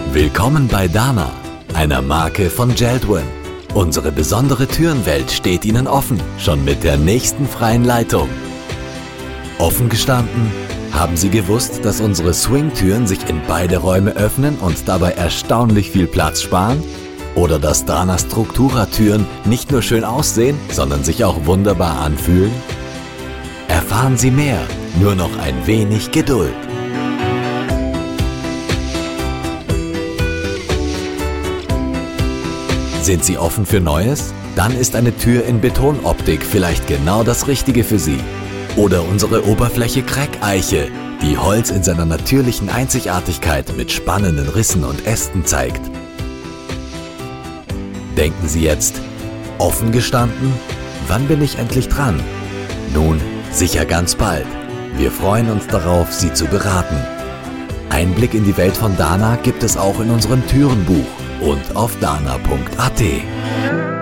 Willkommen bei Dana, einer Marke von JELD-WEN. Unsere besondere Türenwelt steht Ihnen offen, schon mit der nächsten freien Leitung. Offen gestanden, haben Sie gewusst, dass unsere Swing-Türen sich in beide Räume öffnen und dabei erstaunlich viel Platz sparen? Oder dass Dana Structura-Türen nicht nur schön aussehen, sondern sich auch wunderbar anfühlen? Erfahren Sie mehr, nur noch ein wenig Geduld. Sind Sie offen für Neues? Dann ist eine Tür in Betonoptik vielleicht genau das Richtige für Sie. Oder unsere Oberfläche Kreckeich, die Holz in seiner natürlichen Einzigartigkeit mit spannenden Rissen und Ästen zeigt. Denken Sie jetzt, offen gestanden? Wann bin ich endlich dran? Nun, sicher ganz bald. Wir freuen uns darauf, Sie zu beraten. Einblick in die Welt von Dana gibt es auch in unserem Türenbuch und auf dana.at.